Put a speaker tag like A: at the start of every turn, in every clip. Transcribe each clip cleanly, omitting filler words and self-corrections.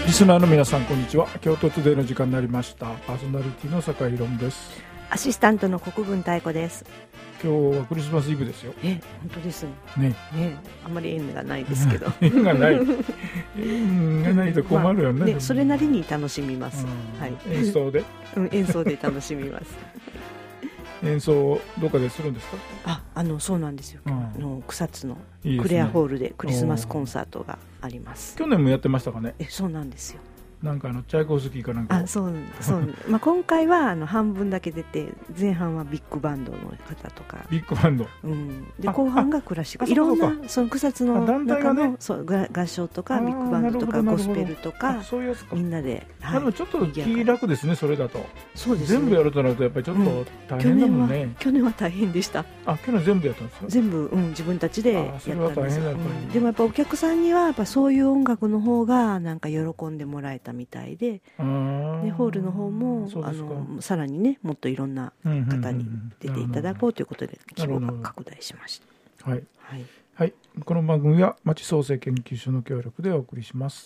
A: リスナーの皆さんこんにちは。京都トゥデイの時間になりました。パーソナリティの坂井宏です。
B: アシスタントの国分太子です。
A: 今日はクリスマスイブですよ。
B: 本当です
A: ね。
B: あんまり縁がないですけど
A: 縁がない縁がないと困るよね、
B: それなりに楽しみます、はい、
A: 演奏で、
B: 演奏で楽しみます
A: 演奏どこでするんですか？
B: そうなんですよ、草津の
A: いいですね、
B: クレアホールでクリスマスコンサートがあります。
A: 去年もやってましたかね？
B: そうなんですよ。
A: なんかチャイコフスキーかなんか。
B: そう今回は半分だけ出て、前半はビッグバンドの方とか、
A: ビッグバンド、
B: で後半がクラシック、いろんなその草津の中の合唱とかビッグバンドとかゴスペルとか、
A: そういうやつか、
B: みんなで、
A: でもちょっと気楽ですね、それだと。
B: そうですね、
A: 全部やるとなるとやっぱりちょっと大変だもんね。
B: 去年は大変でした。
A: 去年全部やったんですか？全部、
B: 自分たちでやったんです。
A: それは大変だ、やっぱり。
B: でもやっぱお客さんにはやっぱそういう音楽の方がなんか喜んでもらえたみたいで、ホールの方もさらにね、もっといろんな方に出ていただこうということで規模が拡大しました。
A: はい、はいはい、この番組は町創生研究所の協力でお送りします。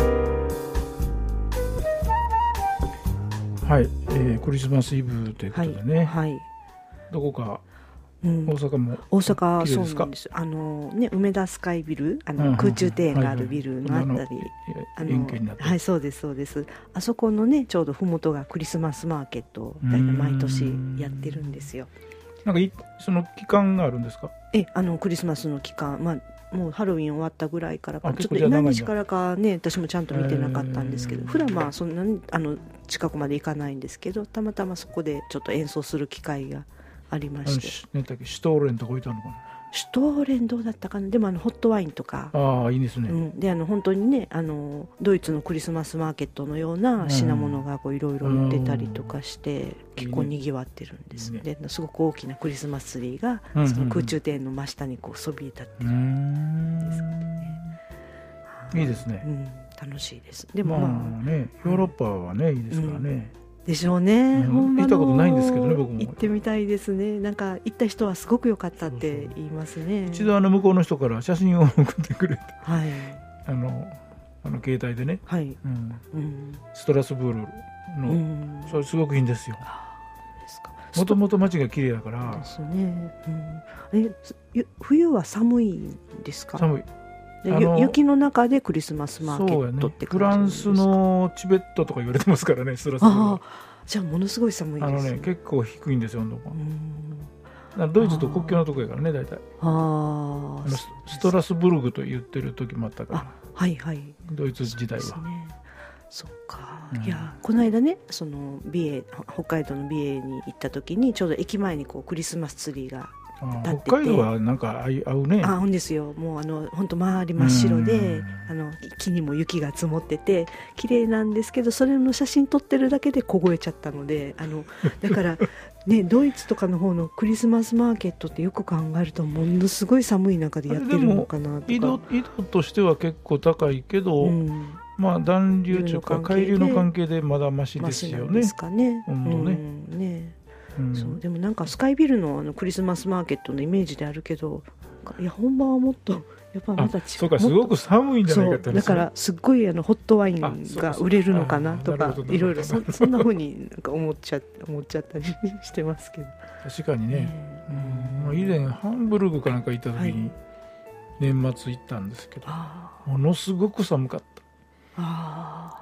A: はい、クリスマスイブということでね、どこか大阪も
B: 大阪、そうなんです。梅田スカイビル、空中庭園があるビルのあたり、
A: 円形になって、
B: はい、そうですそうです。あそこのね、ちょうどふもとがクリスマスマーケットを大体毎年やってるんですよ。
A: なんかその期間があるんですか？
B: クリスマスの期間、もうハロウィン終わったぐらいからか、ちょっと何日からかね、私もちゃんと見てなかったんですけど、普段そんなに近くまで行かないんですけど、たまたまそこでちょっと演奏する機会がありまして、
A: シュトーレンとか置いてあるのかな？
B: シュトーレンどうだったかな。でもホットワインとか、
A: いいですね、
B: で本当にね、ドイツのクリスマスマーケットのような品物がいろいろ売ってたりとかして、結構にぎわってるんです。ですごく大きなクリスマスツリーがその空中庭園の真下にそびえ立ってるんですね。
A: いいですね、
B: 楽しいです。でも
A: ね、ヨーロッパはね、いいですからね。
B: でしょうね。
A: 行ったことないんですけどね、僕も。
B: 行ってみたいですね。なんか行った人はすごく良かったって言いますね。
A: 一度向こうの人から写真を送ってくれて、携帯でね、ストラスブールの、それすごくいいんですよ。もともと街が綺麗だから。
B: ですね。冬は寒いんですか？
A: 寒い。
B: 雪の中でクリスマスマーケットって感じですか？フラ
A: ンスのチベットとか言われてますからね、ストラスブール。
B: じゃあものすごい寒いですね。
A: 結構低いんですよ、温度が。ドイツと国境のとこやからね、大体。ストラスブルグと言ってる時もあったから。ドイツ時代は。
B: そっか。いや、この間ね、その北海道の美瑛に行った時に、ちょうど駅前にクリスマスツリーが立ってて、
A: 北海道はなんか合うね。
B: 合うんですよ。もう本当周り真っ白で、木にも雪が積もってて綺麗なんですけど、それの写真撮ってるだけで凍えちゃったので、だからね、ドイツとかの方のクリスマスマーケットってよく考えるとものすごい寒い中でやってるのかなとか。
A: 緯度としては結構高いけど、暖流というか海流の関係でまだマシですよね。温度ね。
B: でもなんかスカイビルのクリスマスマーケットのイメージであるけど、いや本場はもっとやっぱまた違う。
A: そうか、すごく寒いんじゃないかって。
B: だからすっごいホットワインが売れるのかなとか、いろいろそんな風になんか思っちゃったりしてますけど。
A: 確かにね。以前ハンブルグかなんか行った時に年末行ったんですけど、ものすごく寒かった。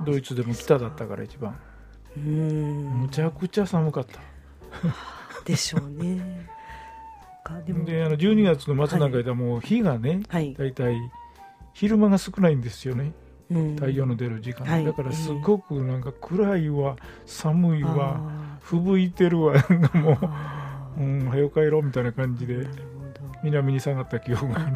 A: ドイツでも北だったから一番。むちゃくちゃ寒かった。
B: でしょうね。
A: で12月の末なんかではもう日がね、だいたい昼間が少ないんですよね、太陽の出る時間、だからすごくなんか暗いわ、寒いわ、吹雪いてるわ、もう早く帰ろうみたいな感じで南に下がった記憶がある。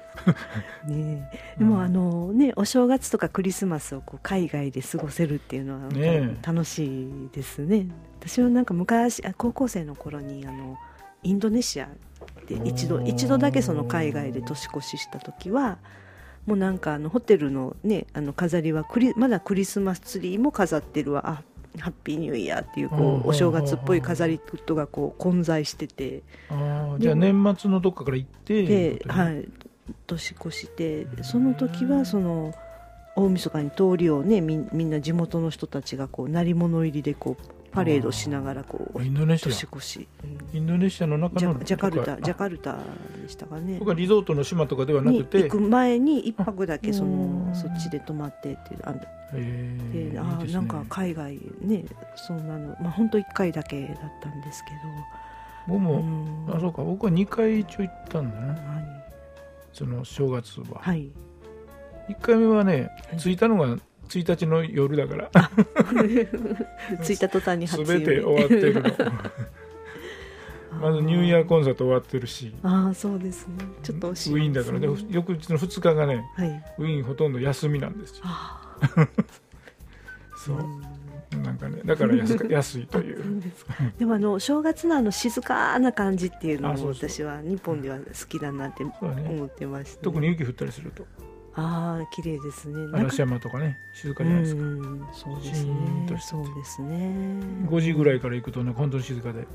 B: でもお正月とかクリスマスを海外で過ごせるっていうのは楽しいですね。私はなんか昔高校生の頃にインドネシアで一度だけその海外で年越しした時は、もうなんかホテルのね飾りはまだクリスマスツリーも飾ってるわ、ハッピーニューイヤーっていうお正月っぽい飾りとが混在してて、
A: じゃあ年末のどっかから行って
B: 年越して、その時は大晦日に通りをね、みんな地元の人たちがこう鳴り物入りでこうパレードしながらこう
A: インドネシア
B: 年越し、
A: インドネシアの中の
B: ジャカルタでしたかね。
A: 僕はリゾートの島とかではなくて
B: 行く前に一泊だけそっちで泊まってっていうで、いいですね、なんか海外ね、そんなの本当1回だけだったんですけ
A: ど、僕も、そうか、僕は2回一応行ったんだね、その正月は、1回目はね、着いたのが1日の夜だから
B: 着いた途端に初
A: 全て終わってるのまずニューイヤーコンサート終わってるし、
B: そうですね、ちょっと惜しいですね、
A: ウィーンだからね、翌日の2日がね、ウィーンほとんど休みなんですよそうなんかね、だから安いという
B: でも正月の静かな感じっていうのを私は日本では好きだなって思ってました、
A: 特に雪降ったりすると
B: 綺麗ですね。
A: 嵐山とかね、静かじゃないですか。
B: そうですね。そうですね。
A: 5時ぐらいから行くとね、本当に静かで。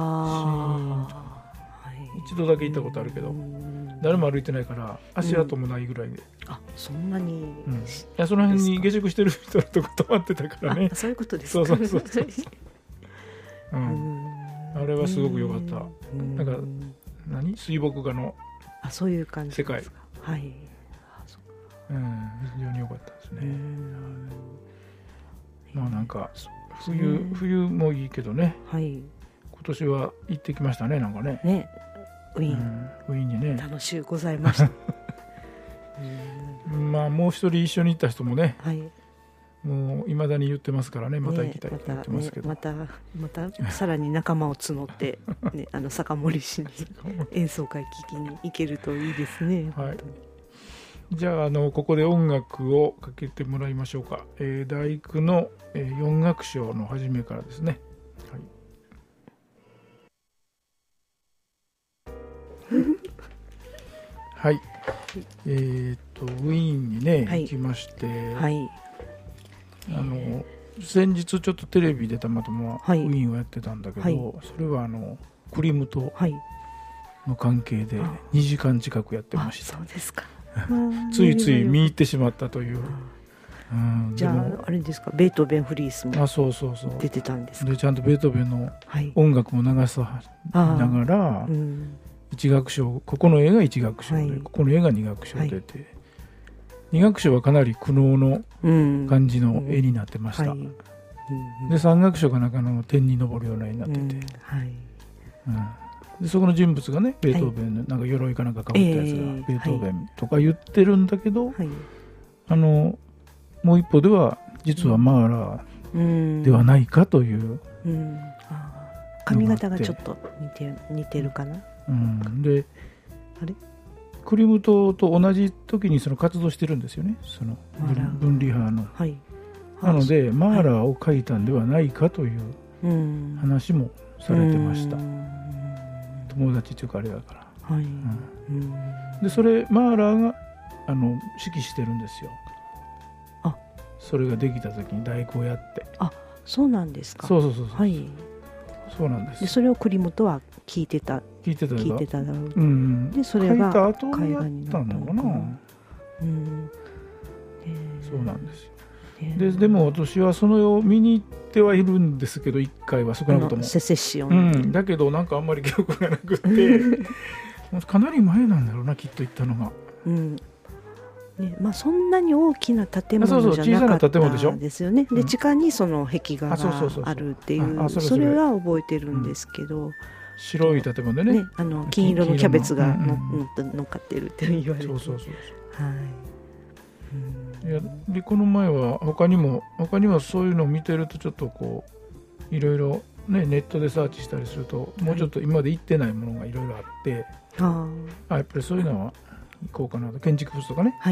A: 一度だけ行ったことあるけど、誰も歩いてないから足跡もないぐらいで。
B: そんなに。い
A: や、その辺に下宿してる人とか泊まってたからね。
B: そういうことですか。
A: そう。あれはすごく良かった。なんか水墨画の
B: そういう感じ
A: 世界。
B: はい。
A: 非常に良かったですね。なんか冬もいいけどね、今年は行ってきましたね、なんかね。
B: ウィーン
A: にね、
B: 楽しゅうございました
A: もう一人一緒に行った人もね、もういまだに言ってますからね、また行きたいって言ってますけど、
B: またさらに仲間を募って酒盛市に演奏会聴きに行けるといいですね。
A: じゃあ、ここで音楽をかけてもらいましょうか。第九の、4楽章の初めからですね。はい。ウィーンにね、行きまして、先日ちょっとテレビでたまたまウィーンをやってたんだけど、それはクリムトの関係で2時間近くやってました。
B: そうですか。
A: ついつい見入ってしまったという。
B: じゃああれですか、ベートーベンフリースも出てたんですか。
A: でちゃんとベートーベンの音楽も流さながら、1楽章、ここの絵が1楽章で、ここの絵が2楽章出て、2楽章はかなり苦悩の感じの絵になってました。で3楽章が中の天に昇るような絵になってて、でそこの人物がね、ベートーベンのなんか鎧かなんか被ったやつがベートーベンとか言ってるんだけど、もう一方では実はマーラーではないかという、
B: 髪型がちょっと似てるかな。
A: でクリムトと同じ時にその活動してるんですよね、その分離派の。なのでマーラーを描いたんではないかという話もされてました。友達というかあれだから。でそれマーラーが指揮してるんですよ。それができた時に大工をやって。
B: そうなんですか。
A: そうそうなんです。
B: でそれをクリムトは聞いてただろう。でそれが
A: 書いた後にやったのかな。そうなんですよ。でも私はその絵を見に行ってはいるんですけど、1回は少なくとも
B: セセッション、
A: だけどなんかあんまり記憶がなくてかなり前なんだろうな、きっと行ったのが。
B: そんなに大きな建物じゃなかったですよね。で地下にその壁画があるっていう、それは覚えてるんですけど、
A: 白い建物でね、
B: 金色のキャベツが乗っかってるって言われて、
A: でこの前は他にもそういうのを見てると、ちょっとこういろいろね、ネットでサーチしたりすると、もうちょっと今まで行ってないものがいろいろあって、やっぱりそういうのは行こうかなと。建築物とかね、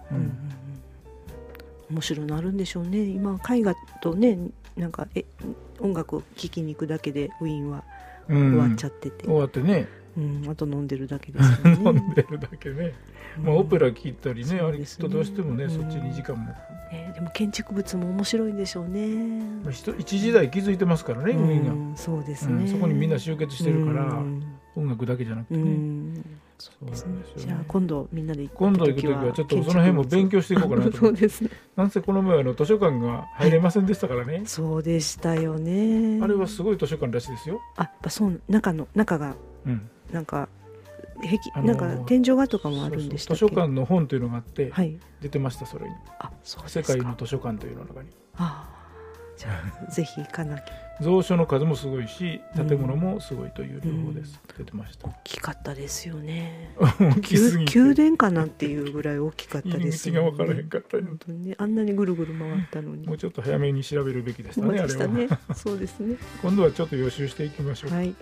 B: 面白いのあるんでしょうね。今絵画とね、なんか音楽を聴きに行くだけでウィーンは終わっちゃってて、
A: 終わってね、
B: あと飲んでるだけですよね。
A: 飲んでるだけね。オペラ聴いたりね、あれきっとどうしてもね、そっちに時間も。
B: でも建築物も面白いんでしょうね。
A: 一時代築いてますからね、ウィーンが。
B: そうですね。
A: そこにみんな集結してるから、音楽だけじゃなくてね。
B: そうですね。じゃあ今度みんなで行く
A: 時はちょっとその辺も勉強していこうかなと
B: そうですね。
A: なんせこの前図書館が入れませんでしたからね、
B: そうでしたよね。
A: あれはすごい図書館らしいですよ。
B: そう中が、なんかなんか天井画とかもあるんでしたっけ。
A: 図書館の本というのがあって、出てました。それに
B: そうですか。
A: 世界の図書館というの中に
B: じゃあぜひ行かなきゃ。
A: 蔵書の数もすごいし建物もすごいという両方です、出てました。
B: 大きかったですよね。
A: 大きすぎて
B: 宮殿かなっていうぐらい大きかったですよね。
A: 入り口が分からへんかったよ。
B: 本当にね、あんなにぐるぐる回ったのに
A: もうちょっと早めに調べるべきでしたね。あれは
B: そうですね。
A: 今度はちょっと予習していきましょう。はい、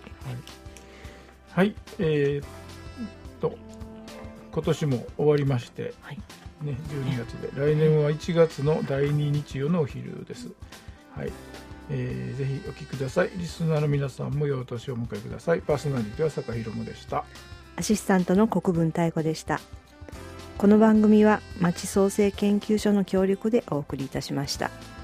A: 今年も終わりまして、12月で来年は1月の第2日曜のお昼です。ぜひお聞きください。リスナーの皆さんも良いお年をお迎えください。パーソナリティは坂ひろむでした。
B: アシスタントの国分太子でした。この番組は町創生研究所の協力でお送りいたしました。